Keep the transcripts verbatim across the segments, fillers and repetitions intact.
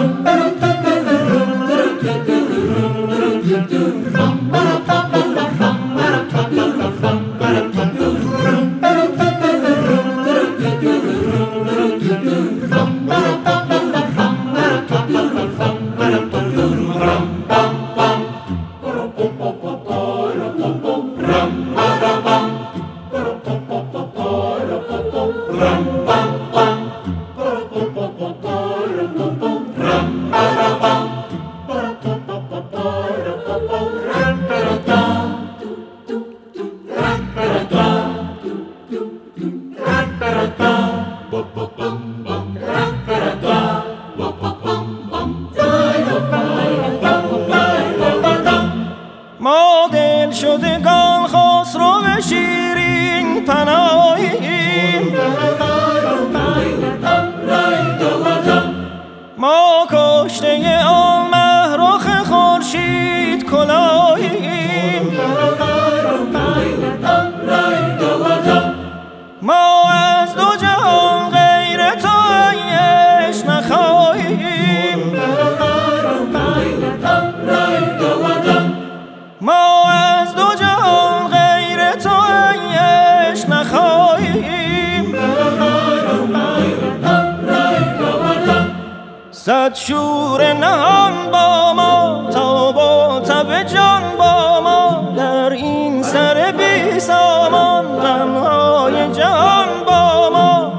ما دل شدگان خسرو شیرین پناهیم، ما کشته آن مهرخ خورشید کلاهیم، ما از دو جهان غیر تو عیش نخواهیم، ما از دو جهان غیر تو عیش نخواهیم. صد شور نهان با ما تا با تب جان با ما، در این سر بی سامان غمهای جهان با ما.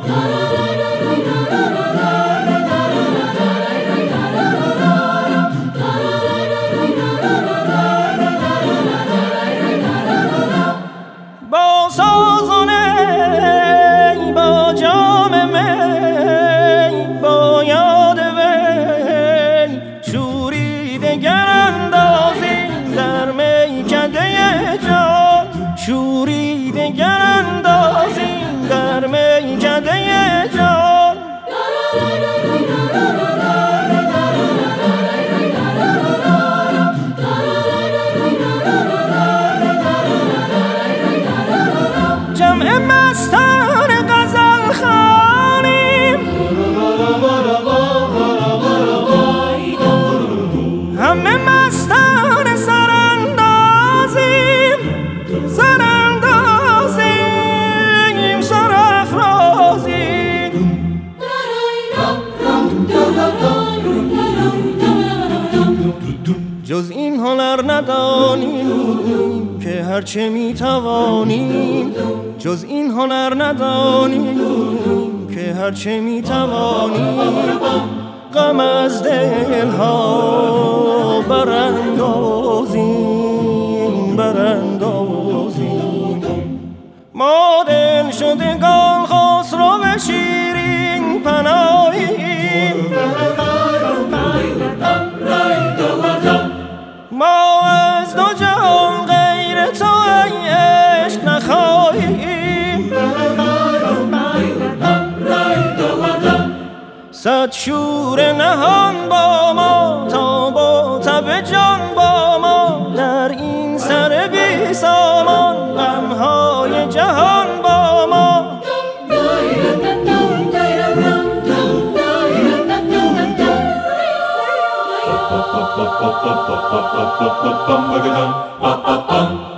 با سازونه با جام می با یاد وی شوری دگر اندازیم در میکده جان، شوری دگر اندازیم در میکده جان. جمع مستان غزل خوانیم، همه مستان سراندازیم، سراندازیم سرافرازیم. جز این هنر ندانیم که هرچه میتوانیم، جز این هنر ندانیم که هرچه میتوانیم، غم از دلها براندازیم براندازیم. ما دل شدگان خسرو شیرین پناهیم، ما از دو جهان غیر تو عشق نخواهیم، صد شور نهان با ما تا با تب جان با ما، در این سر بی سامان غمهای جهان با ما. Bum, bum, bum, bum, bum, bum, bum, bum, bum, bum, bum, bum, bum, bum, bum.